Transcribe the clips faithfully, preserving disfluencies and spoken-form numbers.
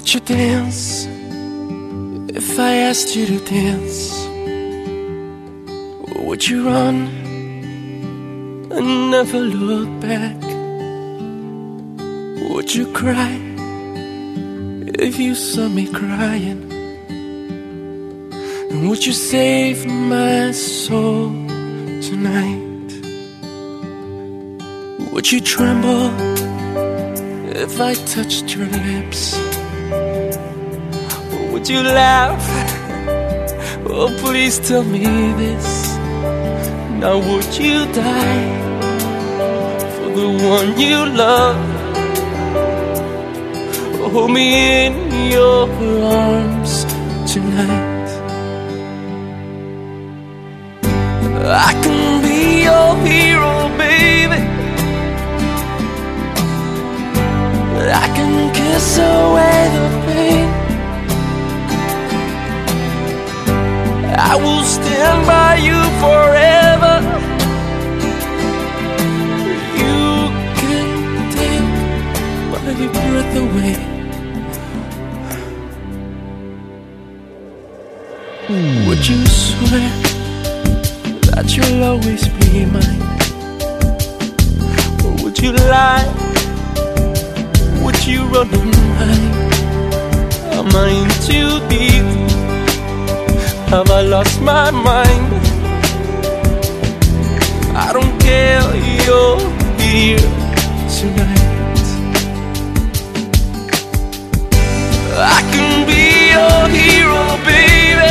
Would you dance if I asked you to dance? Would you run and never look back? Would you cry if you saw me crying? And would you save my soul tonight? Would you tremble if I touched your lips? Or would you laugh? Oh, please tell me this. Now would you die for the one you love? Hold me in your arms tonight. I can be your hero, baby. I can kiss away the pain. I will stand by you forever. You can take my breath away. Would you swear that you'll always be mine? Or would you lie? Would you run and hide? Am I in too deep? Have I lost my mind? I don't care, you're here tonight. I can be your hero, baby.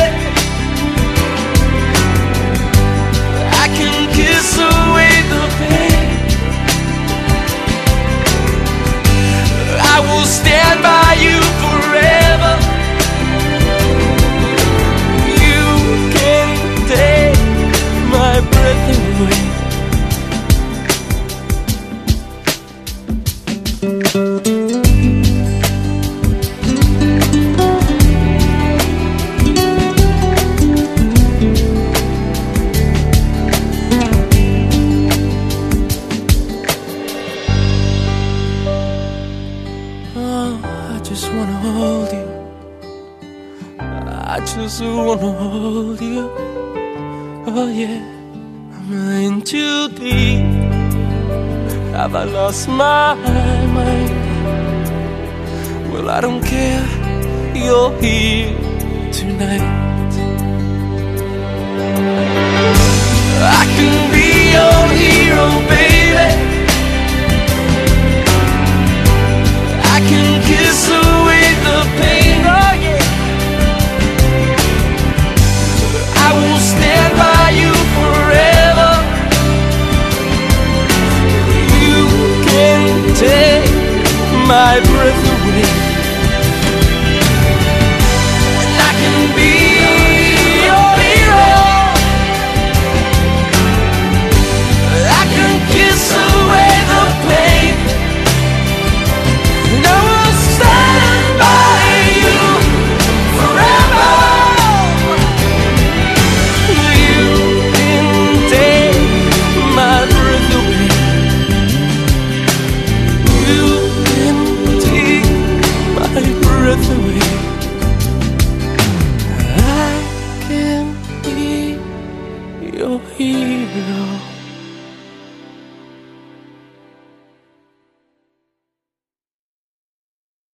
I can kiss away the pain. I will stand by you forever. You can take my breath away. I just wanna hold you. I just wanna hold you. Oh yeah, I'm in too deep. Have I lost my mind? Well, I don't care, you're here tonight. I can be your hero, baby. I can kiss away the pain, oh yeah. I will stand by you forever. You can take my breath away. And I can be your hero. I can kiss away the pain. And I will stand by you forever. You can take my breath away. You can take my breath away. I can be your hero.